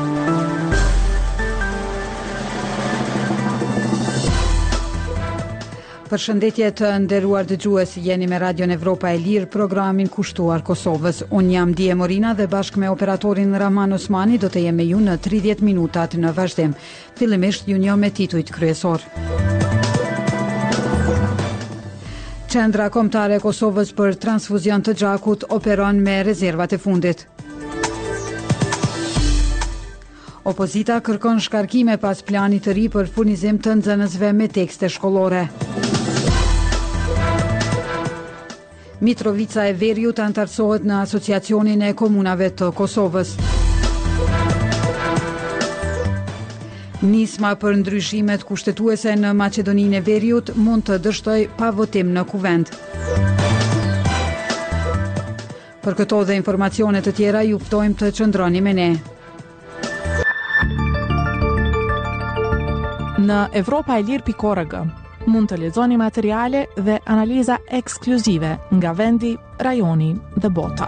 Përshëndetje të nderuar dëgjues, jeni me Radion Evropa e Lirë, programin kushtuar Kosovës. Unë jam Dije Morina dhe bashkë me operatorin Rahman Osmani do të jem me ju në 30 minutat në vazhdim. Fillimisht ju njoh me titujt kryesor. Qendra Kombëtare e Kosovës për transfuzion të gjakut operon me rezervat e fundit. Opozita kërkon shkarkime pas planit të ri për furnizim të nxënësve me tekste shkollore. Mitrovica e Veriut antarësohet në Asociacionin e Komunave të Kosovës. Nisma për ndryshimet kushtetuese në Maqedoninë e Veriut mund të dështoj pa votim në kuvend. Për këto dhe informacione të tjera ju ftojmë të qëndroni me ne. Në evropaelir.org mund të lexoni materiale dhe analiza ekskluzive nga vendi, rajoni dhe bota.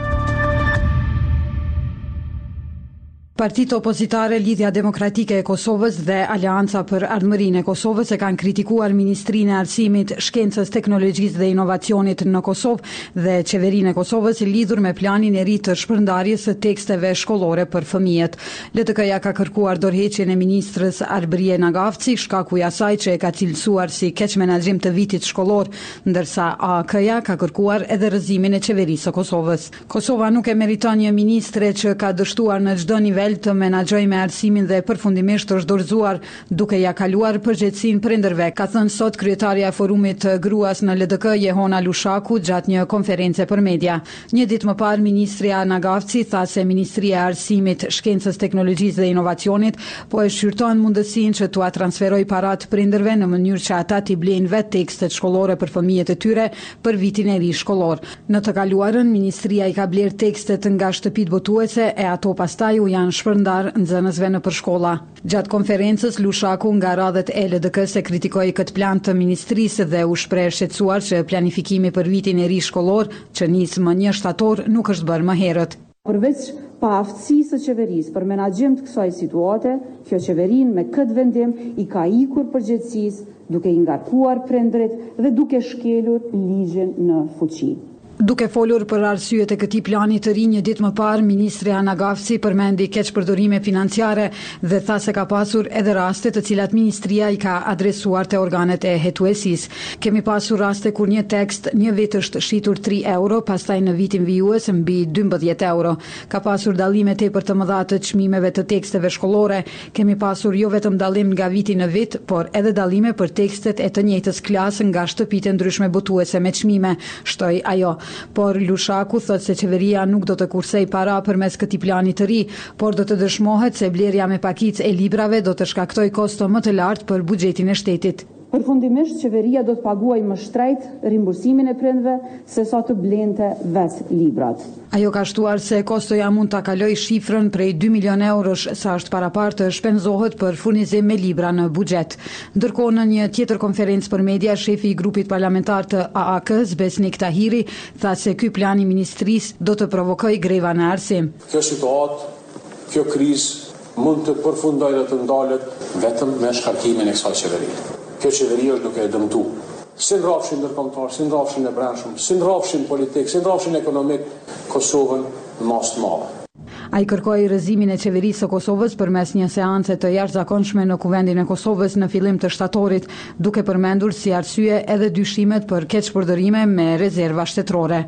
Partitë opozitare, Lidhja Demokratike e Kosovës dhe Aleanca për Ardhmërinë e Kosovës e kanë kritikuar Ministrinë e Arsimit, Shkencës, Teknologjisë dhe Inovacionit në Kosovë dhe Qeverinë e Kosovës lidhur me planin e ri të shpërndarjes së teksteve shkollore për fëmijët. LDK-ja ka kërkuar dorëheqjen e ministrës Arbërie Nagafci, shkaku i asaj që e ka cilësuar si keq menaxhim të vitit shkollor, ndërsa AK-ja ka kërkuar edhe rrëzimin e qeverisë së Kosovës. Kosova nuk e meriton një ministre që ka dështuar në çdo nivel të menaxhoj me arsimin dhe përfundimisht është dorëzuar duke ja kaluar përgjegjësinë prindërve, ka thënë sot kryetaria e forumit të gruas në LDK Jehona Lushaku gjatë një konference për media. Një ditë më parë ministria Nagafci tha se Ministria e Arsimit, Shkencës, Teknologjisë dhe Inovacionit po e shqyrton mundësinë që t'ua transferoj parat prindërve në mënyrë që ata t'i blejnë vetë tekstet shkollore për fëmijët e tyre për vitin e ri shkollor. Në të kaluarën ministria i ka blerë tekstet nga shtëpitë botuese e ato pastaj u janë shpërndar nxënësve në përshkolla. Gjatë konferencës, Lushaku nga radhët e LDK-s e kritikoi këtë plan të ministrisë dhe u shpreh shqetësuar që planifikimi për vitin e ri shkollor, që nis më 1 shtator, nuk është bërë më herët. Përveç paaftësisë së qeverisë për menaxhim të kësaj situate, kjo qeverinë me këtë vendim i ka ikur përgjegjësisë, duke i ngarkuar prindërit dhe duke shkelur ligjin në fuqi. Duke folur për arsyet e këtij plani të ri një ditë më parë, ministri Nagafci përmendi keqpërdorime financiare dhe tha se ka pasur edhe raste të cilat ministria i ka adresuar te organet e hetuesisë. Kemi pasur raste kur një tekst një vit është shitur 3 euro, pastaj në vitin vijues mbi 12 euro. Ka pasur dallime tepër të mëdha të çmimeve të teksteve shkollore. Kemi pasur jo vetëm dallim nga viti në vit, por edhe dallime për tekstet e të njëjtës klasë nga shtëpitë ndryshme botuese me çmime, shtoi ajo. Por Lushaku thotë se qeveria nuk do të kursej para përmes këtij plani të ri, por do të dëshmohet se blerja me pakicë e librave do të shkaktoj kosto më të lartë për buxhetin e shtetit. Përfundimisht, qeveria do të paguajë më shtrejt rimbursimin e prindve se sa të blente vetë librat. Ajo ka shtuar se kostoja mund ta kaloj shifrën prej 2 milion eurosh sa është parapartë të shpenzohet për furnizim me libra në buxhet. Ndërkohë në një tjetër konferencë për media, shefi i grupit parlamentar të AAK-s, Besnik Tahiri, tha se ky plan i ministrisë do të provokojë greva në arsim. Kjo situatë, kjo krizë mund të përfundojë dhe të ndalet vetëm me shkarkimin e kësaj qeverie. Kjo qeveri është duke e dëmtu. Si në rrafshin ndërkombëtar, si në rrafshin e brendshëm, si në rrafshin politik, si në rrafshin ekonomik, Kosovën në masë të madhe. Ai kërkoi rrëzimin e qeverisë së Kosovës përmes një seance të jashtëzakonshme në kuvendin e Kosovës në fillim të shtatorit, duke përmendur si arsye edhe dyshimet për keqpërdorime me rezerva shtetërore.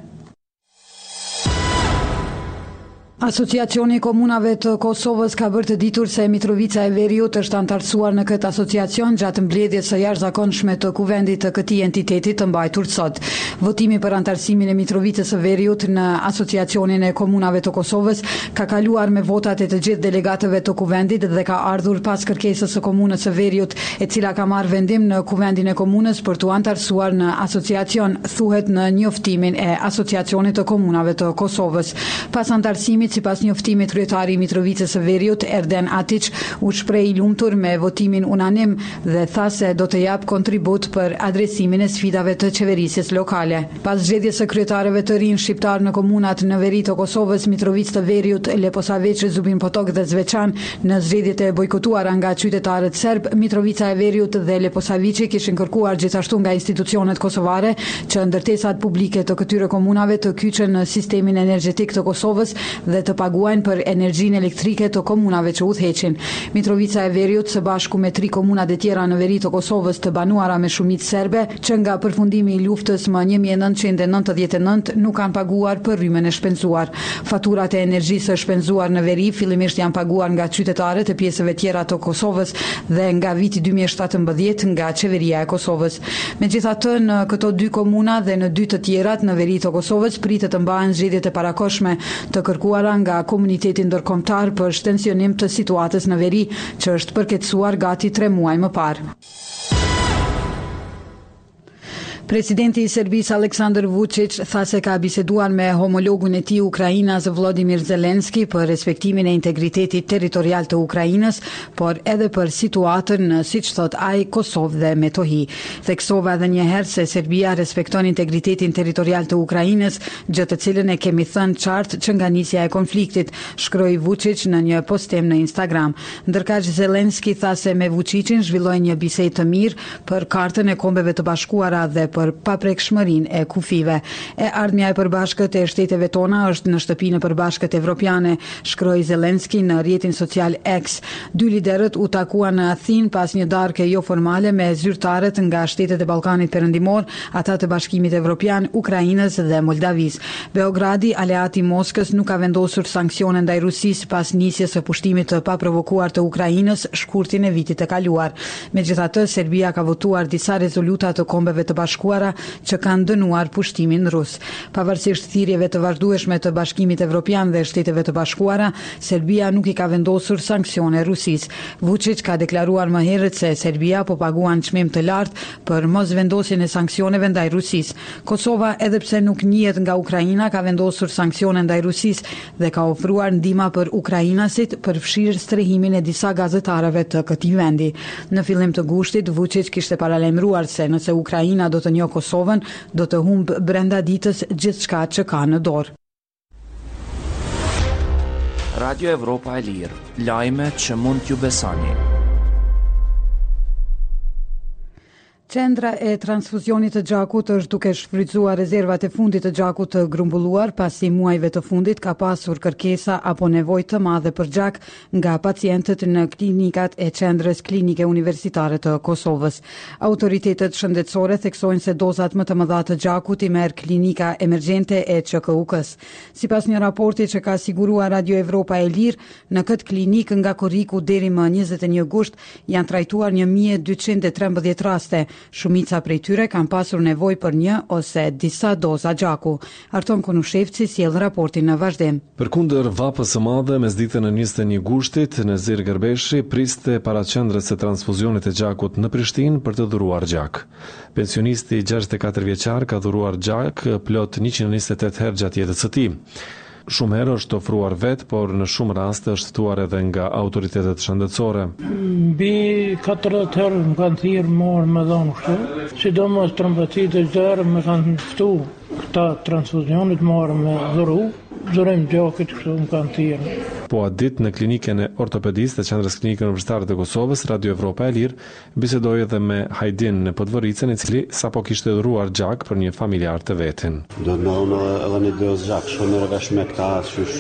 Asociacioni i Komunave të Kosovës ka bërë të ditur se Mitrovica e Veriut është antarësuar në këtë asociacion gjatë mbledhjes së jashtëzakonshme të kuvendit të këtij entiteti të mbajtur sot. Votimi për antarësimin e Mitrovicës së Veriut në Asociacionin e Komunave të Kosovës ka kaluar me votat e të gjithë delegatëve të kuvendit dhe ka ardhur pas kërkesës së komunës së Veriut, e cila ka marrë vendim në kuvendin e komunës për t'u antarësuar në asociacion, thuhet në njoftimin e Asociacionit të Komunave të Kosovës. Pas antarësimit, ditë, sipas njoftimit kryetari i Mitrovicës së Veriut, Erden Atiç, u shpreh i lumtur me votimin unanim dhe tha se do të jap kontribut për adresimin e sfidave të qeverisjes lokale. Pas zgjedhjes së kryetarëve të rinj shqiptar në komunat në veri të Kosovës, Mitrovicë të Veriut, Leposaviç, Zubin Potok dhe Zveçan, në zgjedhjet e bojkotuara nga qytetarët serb, Mitrovica e Veriut dhe Leposaviçi kishin kërkuar gjithashtu nga institucionet kosovare që ndërtesat publike të këtyre komunave të kyçen në sistemin energjetik të Kosovës dhe të paguajnë për energjinë elektrike të komunave që udhëheqin. Mitrovica e Veriut së bashku me 3 komunat e tjera në veri të Kosovës të banuara me shumicë serbe, që nga përfundimi i luftës më 1999 nuk kanë paguar për rrymën e shpenzuar. Faturat e energjisë shpenzuar në veri fillimisht janë paguar nga qytetarët e pjesëve tjera të Kosovës dhe nga viti 2017 nga qeveria e Kosovës. Megjithatë, në këto 2 komuna dhe në 2 të tjerat në veri të Kosovës pritet të mbahen zgjedhjet e parakohshme të kërkuara nga komuniteti ndërkombëtar për shtensionim të situatës në veri, që është përkeqësuar gati 3 muaj më parë. Presidenti i Serbisë Aleksandar Vučić tha se ka biseduar me homologun e tij ukrainas Volodymyr Zelenski për respektimin e integritetit territorial të Ukrainës, por edhe për situatën në, siç thot ai, Kosovë dhe Metohi. Theksova edhe një herë se Serbia respekton integritetin territorial të Ukrainës, gjë të cilën e kemi thënë qartë që nga nisja e konfliktit, shkroi Vučić në një postim në Instagram. Ndërkaq Zelenski tha se me Vučićin zhvilloi një bisedë të mirë për kartën e Kombeve të Bashkuara dhe për paprekshmërinë e kufive. E ardhmja e përbashkët e shteteve tona është në shtëpinë e përbashkët evropiane, shkroi Zelenski në rrjetin social X. 2 liderët u takuan në Athinë pas një darke jo formale me zyrtarët nga shtetet e Ballkanit Perëndimor, ata të Bashkimit Evropian, Ukrainës dhe Moldavisë. Beogradi, aleati i Moskës, nuk ka vendosur sanksione ndaj Rusisë pas nisjes së pushtimit të paprovokuar të Ukrainës shkurtin e vitit të kaluar. Megjithatë, Serbia ka votuar disa rezoluta të Kombeve të Bashkuara që kanë dënuar pushtimin rus. Pavarësisht thirrjeve të vazhdueshme të Bashkimit Evropian dhe Shteteve të Bashkuara, Serbia nuk i ka vendosur sanksione Rusisë. Vučić ka deklaruar më herët se Serbia po paguan çmim të lartë për mosvendosjen e sanksioneve ndaj Rusisë. Kosova, edhe pse nuk njihet nga Ukraina, ka vendosur sanksione ndaj Rusisë dhe ka ofruar ndihmë për ukrainasit, përfshirë strehimin e disa gazetarëve të këtij vendi. Në fillim të gushtit, Vučić kishte paralajmëruar se nëse Ukraina do të njohë Kosovën, do të humbë brenda ditës gjithçka që ka në dorë. Radio Evropa e Lirë, lajme që mund t'ju besoni. Qendra e transfuzionit të gjakut është duke shfrytzuar rezervat e fundit të gjakut të grumbulluar, pasi muajve të fundit ka pasur kërkesa apo nevojë të madhe për gjak nga pacientët në klinikat e Qendrës Klinike Universitare të Kosovës. Autoritetet shëndetësore theksojnë se dozat më të mëdha të gjakut i merr klinika emergjente e QKUK-s. Sipas një raporti që ka siguruar Radio Evropa e Lirë, në këtë klinikë nga korriku deri më 21 gusht janë trajtuar 1213 raste. Shumica prej tyre kanë pasur nevojë për një ose disa doza gjaku. Arton Konushevci sjell raportin në vazhdim. Përkundër vapës së madhe mesditën e 21 gushtit, Nezir Gerbeshi priste para qendrës së transfuzionit të gjakut në Prishtinë për të dhuruar gjak. Pensionisti 64 vjeçar ka dhuruar gjak plot 128 herë gjatë jetës së tij. Shumë herë është ofruar vet, por në shumë raste është ftuar edhe nga autoritetet shëndetësore. Mbi 40 herë më kanë thirrë morë me dhonë kështu, sidomos trombotit e zërë më kanë ftu këta transfuzionit morë me dhurim gjakit kështu më kanë thirrë. Po atë ditë në klinikën e ortopedisë të Qendrës Klinike Universitare të Kosovës, Radio Evropa e Lirë bisedoi edhe me Hajdin në Podvoricën, i cili sapo kishte dhuruar gjak për një familjar të vetin. Do të më edhe një dozë gjak, shumë herë vesh me këta,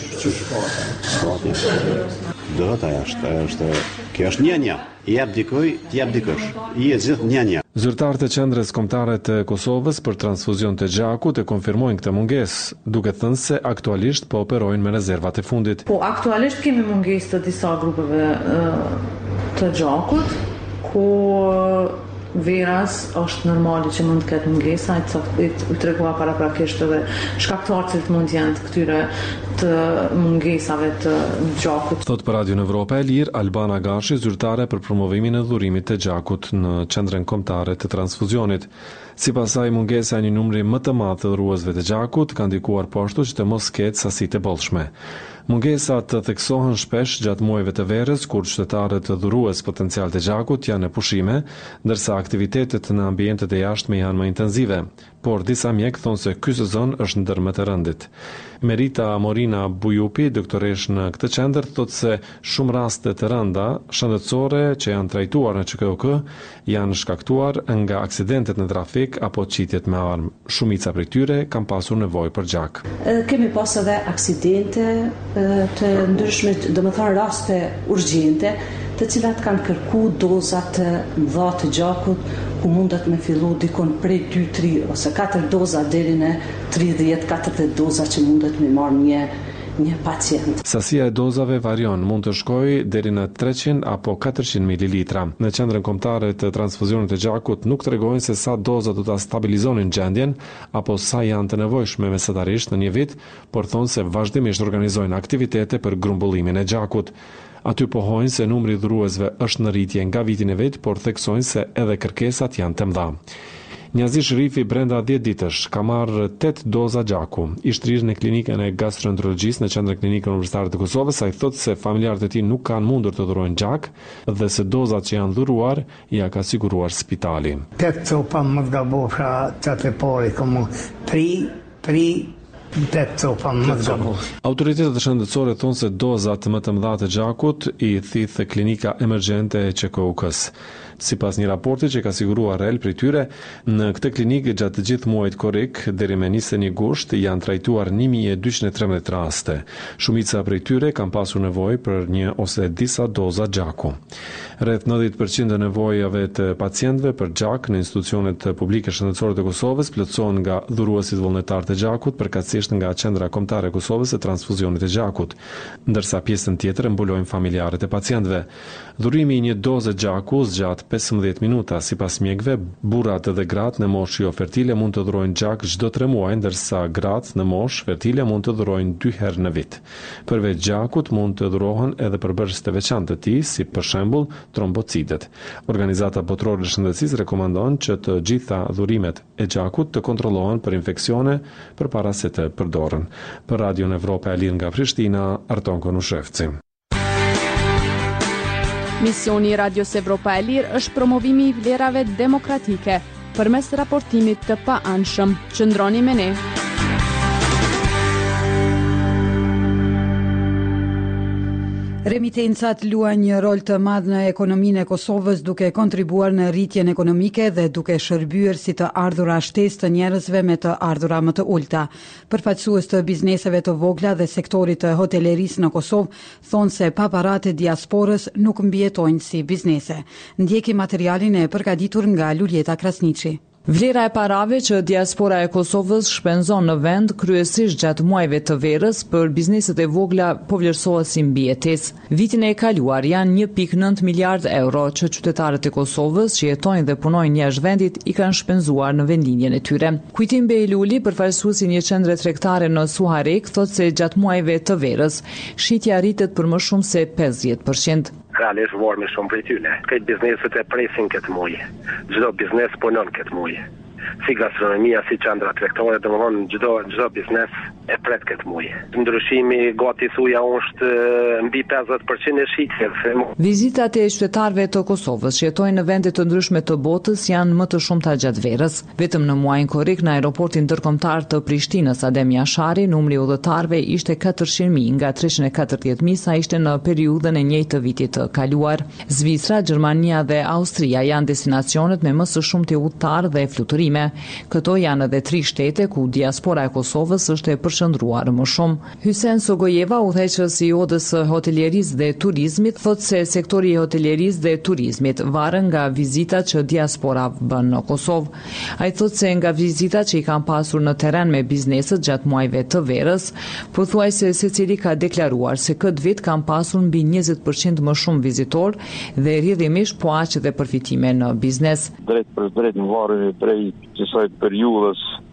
do aja është, kjo është një. I jep dikuj, ti jep dikush. I e gjithë një. Zyrtarët e Qendrës Kombëtare të Kosovës për transfuzion të gjakut e konfirmojnë këtë mungesë, duke thënë se aktualisht po operojnë me rezervat e fundit. Po aktualisht kemi mungesë të disa grupeve të gjakut, ku veras është normali që mund të ketë mungesa, i tregova paraprakisht edhe shkaktarët që mund të jenë të këtyre të mungesave të gjakut. Thot për Radio Evropa e Lirë, Albana Gashi, zyrtare për promovimin e dhurimit të gjakut në qendrën kombëtare të transfuzionit. Sipas saj, mungesa e një numri më të madh të dhuruesve të gjakut ka ndikuar poshtu që të mos ketë sasitë e bollshme. Mungesat të theksohen shpesh gjatë muajve të verës, kur qytetarët të dhurues potencial të gjakut janë në pushime, ndërsa aktivitetet në ambientet e jashtme janë më intenzive. Por disa mjek thonë se ky sezon është ndër më të rëndit. Merita Morina Bujupi, doktoresh në këtë qendër, thotë se shumë raste të rënda shëndetësore që janë trajtuar në QKUK janë shkaktuar nga aksidentet në trafik apo qitjet me armë. Shumica prej tyre kanë pasur nevojë për gjak. Kemi pas edhe aksidente të ndryshme, domethënë raste urgjente, të cilat kanë kërku dozat të mëdha të gjakut, ku mundet me fillu dikon prej 2, 3 ose 4 doza deri në 30-40 doza që mundet me marrë një pacient. Sasia e dozave varion, mund të shkojë deri në 300 apo 400 ml. Në qendrën kombëtare të transfuzionit të gjakut nuk tregojnë se sa doza do ta stabilizonin gjendjen apo sa janë të nevojshme mesatarisht në një vit, por thonë se vazhdimisht organizojnë aktivitete për grumbullimin e gjakut. Aty pohojnë se numri i dhuruesve është në rritje nga viti në vit, por theksojnë se edhe kërkesat janë të mëdha. Njazi Shrifi brenda 10 ditësh ka marrë 8 doza gjaku. I shtrirë në klinikën e gastroenterologjisë në qendrën klinikën universitare të Kosovës, ai thotë se familjarët e tij nuk kanë mundur të dhurojnë gjak dhe se dozat që janë dhuruar ja ka siguruar spitali. 8 copa më gabosha çate pori komo 3 Autoritetet shëndetësore thonë se dozat më të mëdha të gjakut i thith klinika emergjente e QKUK-s. Sipas një raporti që ka siguruar REL prej tyre, në këtë klinikë gjatë të gjithë muajit korrik deri me 21 gusht janë trajtuar 1213 raste. Shumica prej tyre kanë pasur nevojë për një ose disa doza gjaku. Rreth 90% e nevojave të pacientëve për gjak në institucionet publike shëndetësore të Kosovës plotësohen nga dhuruesit vullnetar të gjakut, përkatësisht nga Qendra Kombëtare e Kosovës e Transfuzionit të Gjakut, ndërsa pjesën tjetër e mbulojnë familjarët e pacientëve. Dhurimi i një doze gjaku zgjat 15 minuta. Sipas mjekëve, burrat dhe gratë në moshë jo fertile mund të dhurojnë gjak çdo 3 muaj, ndërsa gratë në moshë fertile mund të dhurojnë 2 herë në vit. Përveç gjakut mund të dhurohen edhe përbërës të veçantë të tij, si për shembull trombocitet. Organizata botërore e shëndetësisë rekomandon që të gjitha dhurimet e gjakut të kontrollohen për infeksione përpara se të përdoren. Për Radio Evropa e Lirë nga Prishtina, Arton Konushevci. Misioni i Radios Evropa e Lirë është promovimi i vlerave demokratike përmes raportimit të paanshëm. Qëndroni me ne. Remitencat luajnë një rol të madh në ekonominë e Kosovës, duke kontribuar në rritjen ekonomike dhe duke shërbyer si të ardhura shtesë të njerëzve me të ardhura më të ulta. Përfaqësues të bizneseve të vogla dhe sektorit të hotelerisë në Kosovë thonë se pa paratë e diasporës nuk mbijetojnë si biznese. Ndjekim materialin e përgatitur nga Luljeta Krasniqi. Vlera e parave që diaspora e Kosovës shpenzon në vend kryesisht gjatë muajve të verës për bizneset e vogla po vlerësohet si mbijetesë. Vitin e kaluar janë 1.9 miliard euro që qytetarët e Kosovës që jetojnë dhe punojnë jashtë vendit i kanë shpenzuar në vendlinjen e tyre. Kujtim Bejluli, përfaqësuesi një qendre tregtare në Suharek, thotë se gjatë muajve të verës shitja rritet për më shumë se 50%. Realisht vormi shumë për tyne. Këtë bizneset e presin këtë muaj. Çdo biznes punon këtë muaj. Si gastronomia, si qendra tregtare, domthonë çdo biznes e pret këtë muaj. Ndryshimi gati thuja është mbi 50% e shitjeve. Vizitat e qytetarëve të Kosovës që jetojnë në vende të ndryshme të botës janë më të shumta gjatë verës. Vetëm në muajin korrik në aeroportin ndërkombëtar të Prishtinës Adem Jashari, numri udhëtarëve ishte 400.000 nga 340.000 sa ishte në periudhën e njëjtë të vitit të kaluar. Zvicra, Gjermania dhe Austria janë destinacionet me më së shumti udhëtarë dhe fluturime. Këto janë edhe 3 shtete ku diaspora e Kosovës është e përshëndruar më shumë. Hysen Sogojeva, udhëheqësi i odës së hotelierisë dhe turizmit, thotë se sektori i hotelierisë dhe turizmit varet nga vizitat që diaspora bën në Kosovë. Ai thotë se nga vizitat që i kanë pasur në terren me bizneset gjatë muajve të verës, pothuajse secili ka deklaruar se këtë vit kanë pasur mbi 20% më shumë vizitor dhe rrjedhimisht po aq edhe përfitime në biznes. Drejt për drejt në varrin prej kësaj periudhës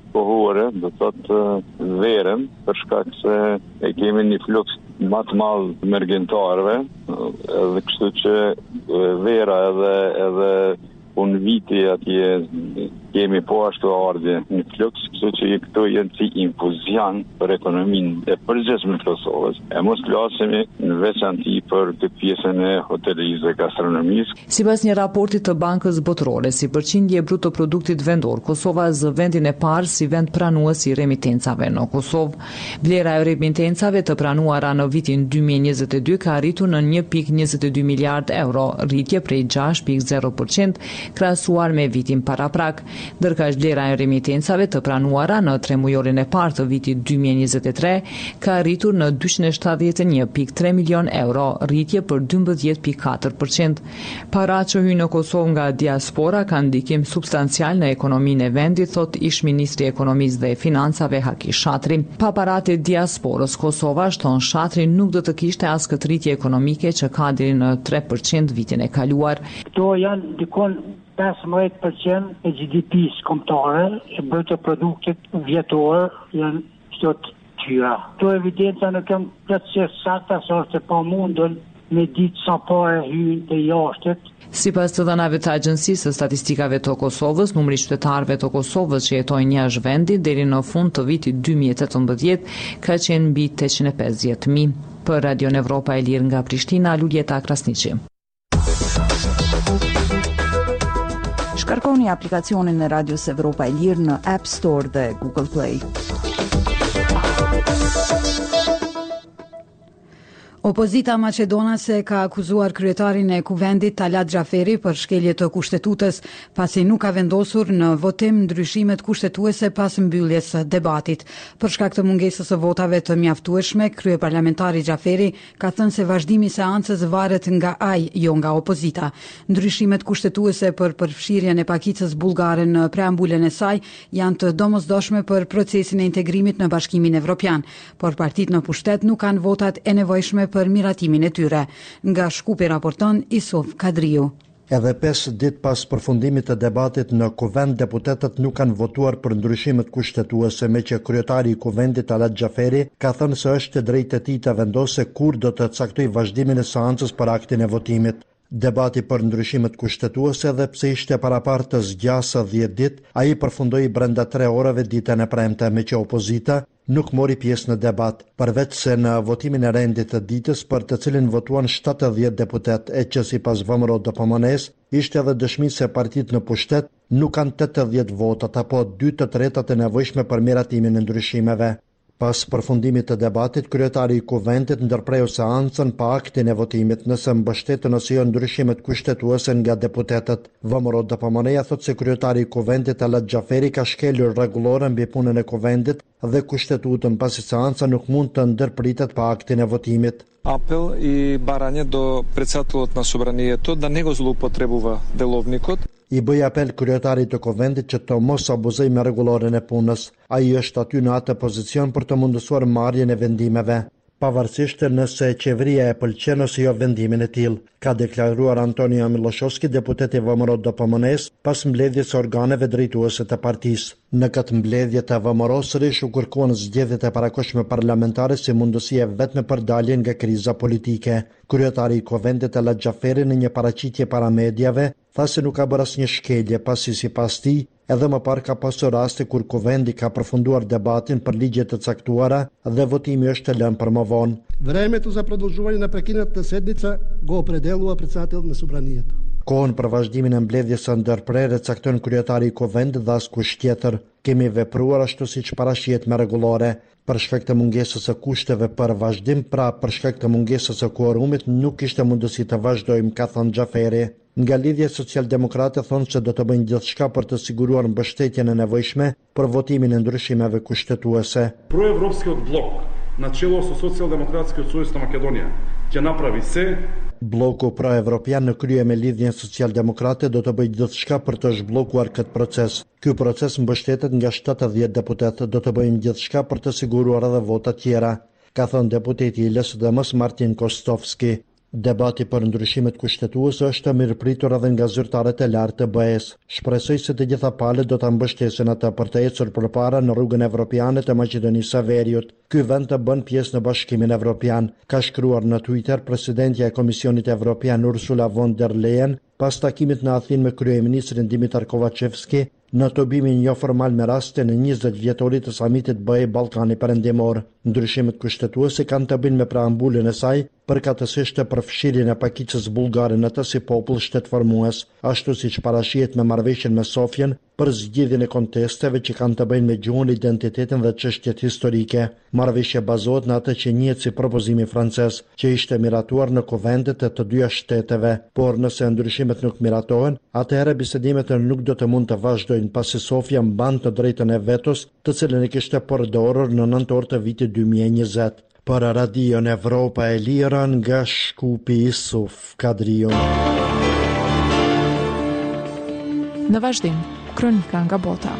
kohore, do thotë verën, për shkak se e kemi një fluks më të madh emergjentarëve, edhe kështu që vera edhe unë viti atje kemi po ashtu ardhje një fluks, kështu që këto janë si infuzion për ekonominë e përgjithshme të Kosovës. E mos flasemi në veçanti për të pjesën e hotelerisë dhe gastronomisë. Sipas një raporti të Bankës Botërore, si përqindje e bruto produktit vendor, Kosova zë vendin e parë si vend pranues i remitencave në Kosovë. Vlera e remitencave të pranuara në vitin 2022 ka arritur në 1.22 miliard euro, rritje prej 6.0% krahasuar me vitin paraprak. Ndërkaq vlera e remitencave të pranuara në tremujorin e parë të vitit 2023 ka arritur në 271.3 milion euro, rritje për 12.4%. Para që hynë në Kosovë nga diaspora ka ndikim substancial në ekonominë e vendit, thot ish ministri i ekonomisë dhe financave Haki Shatri. Pa paratë e diasporës, Kosova, shton Shatri, nuk do të kishte as këtë rritje ekonomike që ka deri në 3% vitin e kaluar. Këto janë dikon 15% e GDP-së kombëtare, e bruto produktit vjetor janë këto të tyra. Këto evidenca nuk janë plotësisht sakta, se është e pamundur me ditë sa pare hyjnë të jashtit. Sipas të dhënave të Agjencisë së Statistikave të Kosovës, numri i qytetarëve të Kosovës që jetojnë jashtë vendit deri në fund të vitit 2018 ka qenë mbi 850.000. Për Radio Evropa e Lirë nga Prishtina, Luljeta Krasniqi. Shkarkoni aplikacionin e Radios Evropa e Lirë në App Store dhe Google Play. Opozita maqedonase ka akuzuar kryetarin e kuvendit Talat Xhaferi për shkelje të kushtetutës, pasi nuk ka vendosur në votim ndryshimet kushtetuese pas mbylljes së debatit. Për shkak të mungesës së votave të mjaftueshme, kryeparlamentari Xhaferi ka thënë se vazhdimi i seancës varet nga ai, jo nga opozita. Ndryshimet kushtetuese për përfshirjen e pakicës bullgare në preambulën e saj janë të domosdoshme për procesin e integrimit në Bashkimin Evropian, por partitë në pushtet nuk kanë votat e nevojshme për miratimin e tyre. Nga Shkupi raporton Isuf Kadriu. Edhe 5 ditë pas përfundimit të debatit në kuvend, deputetët nuk kanë votuar për ndryshimet kushtetuese, me që kryetari i kuvendit Talat Xhaferi ka thënë se është e drejtë e tij të vendosë kur do të caktojë vazhdimin e seancës për aktin e votimit. Debati për ndryshimet kushtetuese, edhe pse ishte paraparë të zgjasë 10 ditë, ai përfundoi brenda 3 orëve ditën e premte, me që opozita nuk mori pjesë në debat, përveç se në votimin e rendit të ditës, për të cilin votuan 70 deputet, e që sipas VMRO DPMN-s ishte edhe dëshmi se partitë në pushtet nuk kanë 80 votat apo 2/3 e nevojshme për miratimin e ndryshimeve. Pas përfundimit të debatit, kryetari i kuvendit ndërpreu seancën pa aktin e votimit, nëse mbështetën ose jo ndryshimet kushtetuese nga deputetët. VMRO DPMN-ja thot se kryetari i kuvendit Talat Xhaferi ka shkelur rregullore mbi punën e kuvendit dhe kushtetutën, pasi seanca nuk mund të ndërpritet pa aktin e votimit. Апел и барање до председателот на собранието да не го злоупотребува деловникот. I bëj apel kryetarit të kuvendit që të mos abuzoj me rregulloren e punës. Ai është aty në atë pozicion për të mundësuar marrjen e vendimeve, pavarësisht nëse qeveria e pëlqen ose jo vendimin e tillë, ka deklaruar Antonio Miloshovski, deputet i VMRO DPMN-s, pas mbledhjes së organeve drejtuese të partisë. Në këtë mbledhje të VMRO sërish u kërkuan zgjedhjet e parakohshme parlamentare si mundësi e vetme për dalje nga kriza politike. Kryetari i kuvendit Talat Xhaferi në një paraqitje para mediave tha se nuk ka bërë asnjë shkelje, pasi sipas tij edhe më parë ka pasur raste kur kuvendi ka përfunduar debatin për ligje të caktuara dhe votimi është lënë për më vonë. Времето за продолжување на прекинатата седница го определува председателот на собранието. Kohën për vazhdimin e mbledhjes së ndërprerë cakton kryetari i kuvendit dhe askush tjetër. Kemi vepruar ashtu siç parashihet me rregullore. Për shkak të mungesës së kushteve për vazhdim, pra për shkak të mungesës së kuorumit, nuk kishte mundësi të vazhdojmë, ka thënë Xhaferi. Nga lidhja socialdemokrate thonë se do të bëjnë gjithçka për të siguruar mbështetjen e nevojshme për votimin e ndryshimeve kushtetuese. Проевропскиот блок на чело со Социјалдемократскиот сојуз на Македонија ќе направи се. Bloku pro-evropian në krye me lidhjen socialdemokrate do të bëjë gjithçka për të zhbllokuar këtë proces. Ky proces mbështetet nga 70 deputetë, do të bëjmë gjithçka për të siguruar edhe vota tjera, ka thënë deputeti i LSDM-s Martin Kostovski. Debati për ndryshimet kushtetuese është mirëpritur edhe nga zyrtarët e lartë të BE-s. Shpresoj se të gjitha palët do ta mbështesin atë për të ecur përpara në rrugën evropiane të Maqedonisë së Veriut. Ky vend të bën pjesë në Bashkimin Evropian, ka shkruar në Twitter presidentja e Komisionit Evropian Ursula von der Leyen pas takimit në Athinë me kryeministrin Dimitar Kovacevski në tobimin jo formal me rastin e 20 vjetorit të samitit BE Ballkani Perëndimor. Ndryshimet kushtetuese kanë të bëjnë me preambulën e saj, përkatësisht të përfshirjen e pakicës bullgare në të si popull shtetformues, ashtu siç parashihet me marrëveshjen me Sofjen për zgjidhjen e kontesteve që kanë të bëjnë me gjuhën, identitetin dhe çështjet historike. Marrëveshja bazohet në atë që njihet si propozimi francez, që ishte miratuar në kuventet e të dyja shteteve, por nëse ndryshimet nuk miratohen, atëherë bisedimet nuk do të mund të vazhdojnë pasi Sofja mban të drejtën e vetos, të cilën e kishte përdorur në nëntor të vitit 2020. Për Radion Evropa e Lira nga Shkupi Isuf Kadriu. Në vazhdim, kronika nga bota.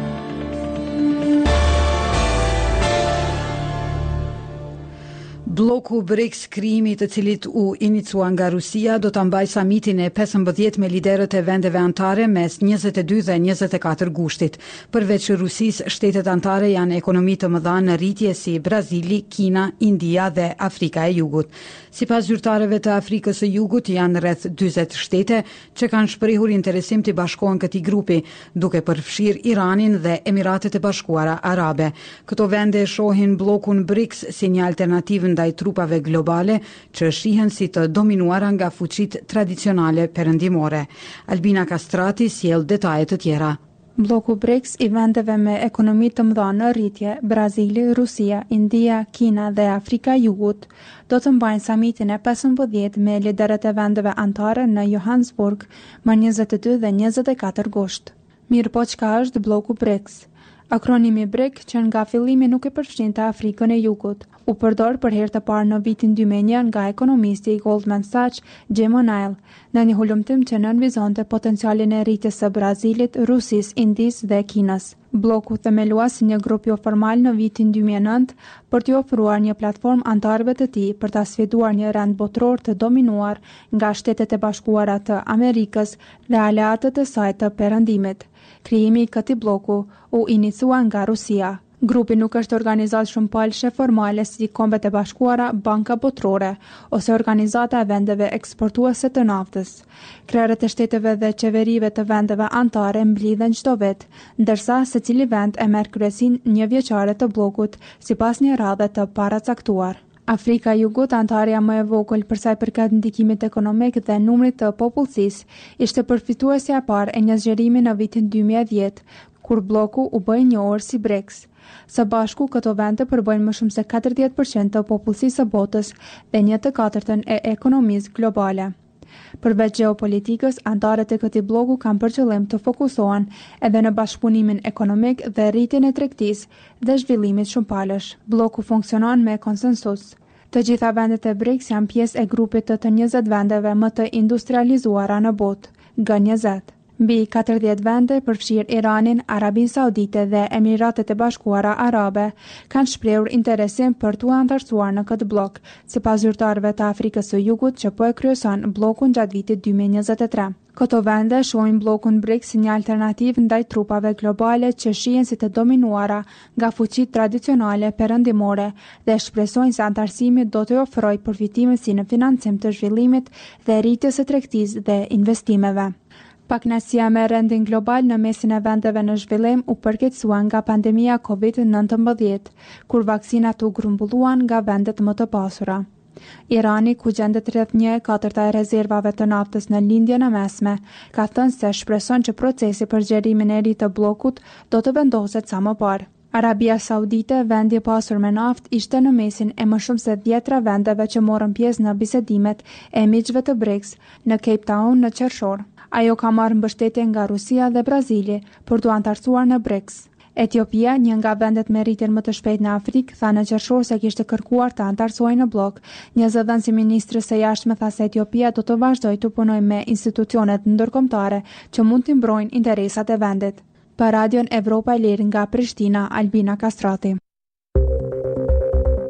Bloku BRICS, krijimi i të cilit u inicua nga Rusia, do ta mbajë samitin e 15 me liderët e vendeve anëtare mes 22 dhe 24 gushtit. Përveç Rusisë, shtetet anëtare janë ekonomi të mëdha në rritje si Brazili, Kina, India dhe Afrika e Jugut. Sipas zyrtarëve të Afrikës së Jugut, janë rreth 40 shtete që kanë shprehur interesim të bashkohen këtij grupi, duke përfshirë Iranin dhe Emiratet e Bashkuara Arabe. Këto vende shohin bllokun BRICS si një alternativë ndaj trupave globale që shihen si të dominuara nga fuqitë tradicionale perëndimore. Albina Kastrati sjell detaje të tjera. Bloku BRICS i vendeve me ekonomi të mëdha në rritje, Brazili, Rusia, India, Kina dhe Afrika e Jugut, do të mbajnë samitin e 15 me liderët e vendeve anëtare në Johannesburg më 22 dhe 24 gusht. Mirë po, çka është bloku BRICS? Akronimi BRIC, që nga fillimi nuk e përfshinte Afrikën e Jugut, u përdor për herë të parë në vitin 2001 nga ekonomisti i Goldman Sachs, Jim O'Neill, në një hulumtim që nënvizonte potencialin e rritjes së Brazilit, Rusisë, Indisë dhe Kinës. Bloku themelua si një grup jo formal në vitin 2009 për t'i ofruar një platformë anëtarëve të tij për ta sfiduar një rend botror të dominuar nga Shtetet e Bashkuara të Amerikës dhe aleatët e saj të Perëndimit. Krijimi i këtij bloku u inicua nga Rusia. Grupi nuk është organizat shumë palëshe formale si Kombet e Bashkuara, Banka Botrore ose Organizata e Vendeve Eksportuese të Naftës. Krerët e shteteve dhe qeverive të vendeve anëtare mblidhen çdo vit, ndërsa secili vend e merr kryesinë një vjeçare të bllokut sipas një radhe të paracaktuar. Afrika e Jugut, antarja më e vogël për sa i përket ndikimit ekonomik dhe numrit të popullsisë, ishte përfituesja e parë e një zgjerimi në vitin 2010, kur bloku u bë i njohur si BRICS. Së bashku, këto vende përbëjnë më shumë se 40% të popullsisë së botës dhe 1/4 e ekonomisë globale. Përveç geopolitikës, antarët e këtij bloku kanë për qëllim të fokusohen edhe në bashkëpunimin ekonomik dhe rritjen e tregtisë dhe zhvillimit shumëpalësh. Bloku funksionon me konsensus. Të gjitha vendet e BRICS janë pjesë e grupit të 20 vendeve më të industrializuara në botë, G20. Mbi 40 vende, përfshirë Iranin, Arabinë Saudite dhe Emiratet e Bashkuara Arabe, kanë shprehur interesim për t'u antarësuar në këtë blok, sipas zyrtarëve të Afrikës së Jugut që po e kryeson bllokun gjatë vitit 2023. Këto vende shohin bllokun BRICS si një alternativë ndaj trupave globale që shihen si të dominuara nga fuqitë tradicionale perëndimore dhe shpresojnë se antarësimi do të ofrojë përfitime si në financim të zhvillimit dhe rritjes së tregtisë dhe investimeve. Pakënaqësia me rendin global në mesin e vendeve në zhvillim u përkeqësua nga pandemia COVID-19, kur vaksinat u grumbulluan nga vendet më të pasura. Irani, ku gjendet rreth 1/4 e rezervave të naftës në lindjen e mesme, ka thënë se shpreson që procesi për zgjerimin e ri të bllokut do të vendoset sa më parë. Arabia Saudite, vendi i pasur me naftë, ishte në mesin e më shumë se 10 vendeve që morën pjesë në bisedimet e miqve të BRICS në Cape Town në qershor. Ajo ka marrë mbështetje nga Rusia dhe Brazili për t'u antarësuar në BRICS. Etiopia, një nga vendet me rritjen më të shpejtë në Afrikë, tha në qershor se kishte kërkuar të antarësohej në blok. Një zëdhënës i ministrës së jashtme tha se Etiopia do të vazhdojë të punojë me institucionet ndërkombëtare që mund të mbrojnë interesat e vendit. Për Radion Evropa e Lirë nga Prishtina, Albina Kastrati.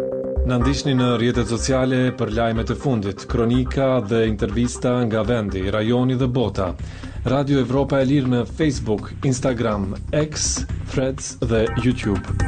Na ndiqni në rrjetet sociale për lajmet e fundit, kronika dhe intervista nga vendi, rajoni dhe bota. Radio Evropa e Lirë në Facebook, Instagram, X, Threads dhe YouTube.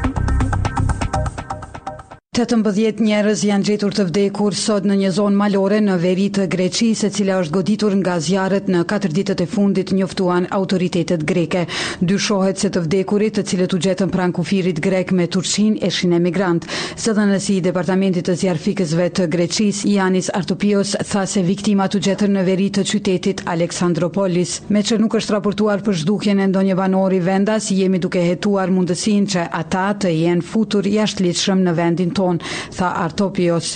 18 njerëz janë gjetur të vdekur sot në një zonë malore në veri të Greqisë, e cila është goditur nga zjarret në 4 ditët e fundit, njoftuan autoritetet greke. Dyshohet se të vdekurit, të cilët u gjetën pranë kufirit grek me Turqinë, ishin emigrant. Zëdhënësi i Departamentit të Zjarfikësve të Greqisë, Yanis Artopios, tha se viktimat u gjetën në veri të qytetit Aleksandropolis. Me që nuk është raportuar për zhdukjen e ndonjë banori vendas, jemi duke hetuar mundësinë që ata të jenë futur jashtëligjshëm në vendin tonë, tha Artopios.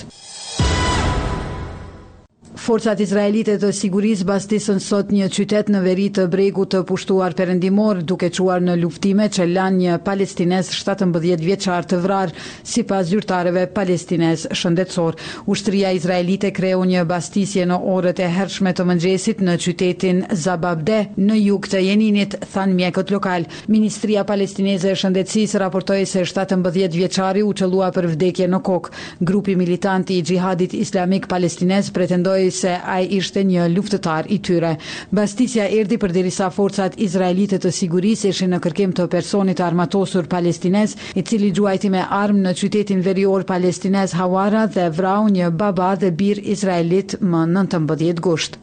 Forcat izraelite të sigurisë bastisën sot një qytet në veri të bregut të pushtuar perëndimor, duke quar në luftime që lanë një palestinez 17 vjeçar të vrarë, sipas zyrtarëve palestinez shëndetësor. Ushtria izraelite kreu një bastisje në orët e hershme të mëngjesit në qytetin Zababde, në jug të Jeninit, than mjekët lokal. Ministria palestineze e shëndetësisë raportoi se 17 vjeçari u qellua për vdekje në kokë. Grupi militant i Xhihadit Islamik Palestinez pretendoi se ai ishte një luftëtar i tyre. Bastisja erdhi përderisa forcat izraelite të sigurisë ishin në kërkim të personit armatosur palestinez, i cili gjuajti me armë në qytetin verior palestinez Hawara dhe vrau një baba dhe bir izraelit më 19 gusht.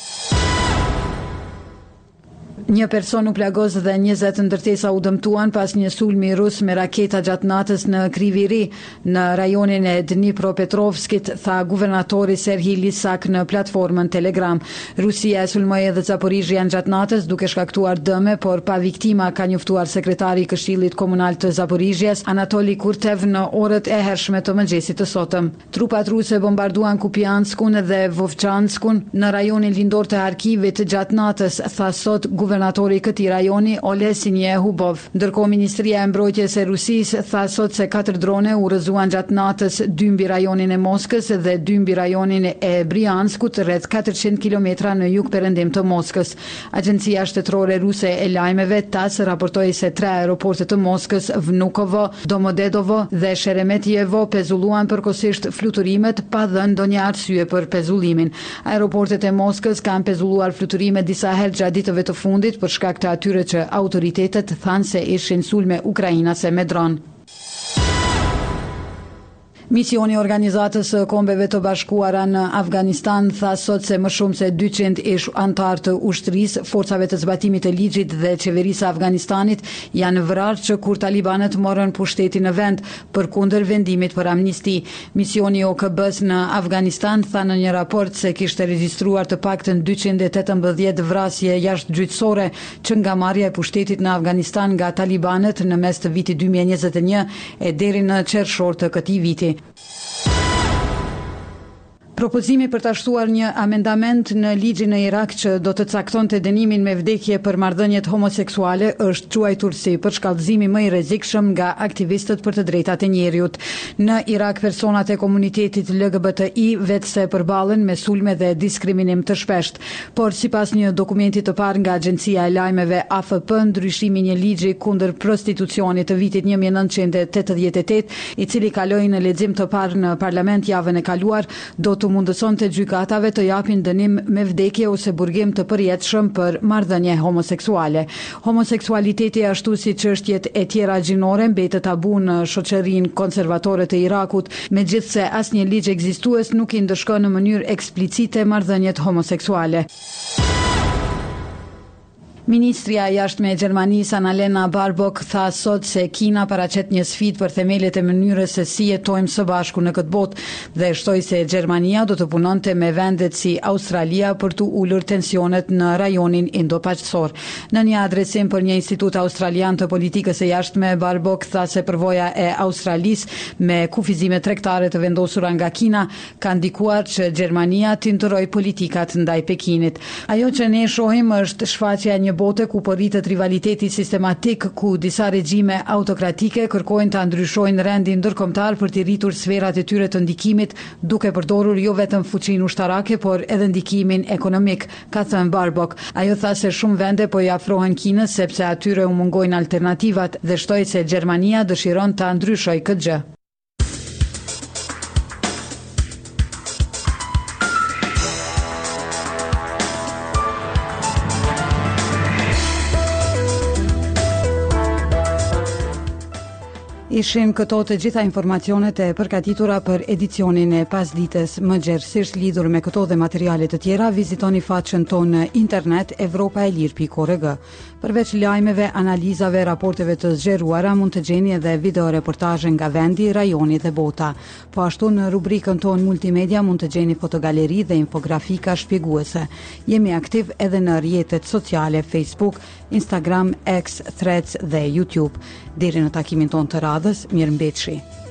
Një person u plagos dhe 20 ndërtesa u dëmtuan pas një sulmi rus me raketa gjatë natës në Kriviri, në rajonin e Dnipropetrovskit, tha guvernatori Serhij Lisak në platformën Telegram. Rusia e sulmoi edhe Zaporizhjan gjatë natës duke shkaktuar dëme, por pa viktima, ka njoftuar sekretari i Këshillit Komunal të Zaporizhjes, Anatoli Kurtev, në orët e hershme të mëngjesit të sotëm. Trupat ruse bombarduan Kupianskun dhe Vovchanskun në rajonin lindor të Harkivit gjatë natës, tha sot guvernatori i këtij rajoni Ole Sinjehubov. Ndërkohë Ministria e Mbrojtjes e Rusisë tha sot se 4 drone u rrëzuan gjatë natës 2 mbi rajonin e Moskës dhe 2 mbi rajonin e Brianskut, rreth 400 kilometra në jug-perëndim të Moskës. Agjencia shtetërore ruse e lajmeve TASS raportoi se 3 aeroporte të Moskës, Vnukovo, Domodedovo dhe Sheremetjevo, pezulluan përkohësisht fluturimet pa dhënë ndonjë arsye për pezullimin. Aeroportet e Moskës kanë pezulluar fluturime disa herë gjatë ditëve të fundit për shkak të atyre që autoritetet thanë se ishin sulme ukrainase me dron. Misioni i Organizatës së Kombeve të Bashkuara në Afganistan tha sot se më shumë se 200 ish antar të ushtrisë, forcave të zbatimit të ligjit dhe qeverisë së Afganistanit janë vrarë që kur talibanët morën pushtetin në vend, përkundër vendimit për amnisti. Misioni OKB-s në Afganistan tha në një raport se kishte regjistruar të paktën 218 vrasje jashtëgjyqësore që nga marrja e pushtetit në Afganistan nga talibanët në mes të vitit 2021 e deri në qershor të këtij viti. Propozimi për ta shtuar një amendament në ligjin në Irak që do të caktonte dënimin me vdekje për marrëdhëniet homoseksuale është quajtur si përshkallëzimi më i rrezikshëm nga aktivistët për të drejtat e njerëzit. Në Irak, personat e komunitetit LGBTI vetëse përballen me sulme dhe diskriminim të shpeshtë, por sipas një dokumenti të parë nga agjencia e lajmeve AFP, ndryshimi i një ligji kundër prostitucionit të vitit 1988, i cili kaloi në lexim të parë në parlament javën e kaluar, do të mundësonte gjykatave të japin dënim me vdekje ose burgim të përjetshëm për marrëdhënie homoseksuale. Homoseksualiteti, ashtu si çështjet e tjera gjinore, mbetet tabu në shoqërinë konservatore të Irakut, megjithse asnjë ligj ekzistues nuk i ndëshkon në mënyrë eksplicite marrëdhëniet homoseksuale. Ministria e jashtme e Gjermanisë Annalena Baerbock tha sot se Kina paraqet një sfidë për themelet e mënyrës se si jetojmë së bashku në këtë botë dhe shtoi se Gjermania do të punonte me vendet si Australia për të ulur tensionet në rajonin Indo-Paqësor. Në një adresim për një institut australian të politikës së jashtme, Baerbock tha se përvoja e Australisë me kufizime tregtare të vendosura nga Kina ka ndikuar që Gjermania të ndërrojë politikat ndaj Pekinit. Ajo që ne shohim është shfaqja e një bote ku po rritet rivaliteti sistematik, ku disa regjime autokratike kërkojnë ta ndryshojnë rendin ndërkombëtar për të rritur sferat e tyre të ndikimit, duke përdorur jo vetëm fuqinë ushtarake, por edhe ndikimin ekonomik, ka thënë Baerbock. Ajo tha se shumë vende po i afrohen Kinës sepse atyre u mungojnë alternativat dhe shtoi se Gjermania dëshiron ta ndryshojë këtë gjë. Ishin këto të gjitha informacionet e përgatitura për edicionin e pasdites. Më gjerësisht lidhur me këto dhe materiale të tjera, vizitoni faqen tonë në internet evropaelir.org. Përveç lajmeve, analizave, raporteve të zgjeruara, mund të gjeni edhe video reportazhe nga vendi, rajoni dhe bota. Po ashtu në rubrikën tonë multimedia mund të gjeni fotogaleri dhe infografika shpjeguese. Jemi aktiv edhe në rrjetet sociale Facebook, Instagram, X, Threads dhe YouTube. Deri në takimin tonë të radhës, mirëmbëjtje.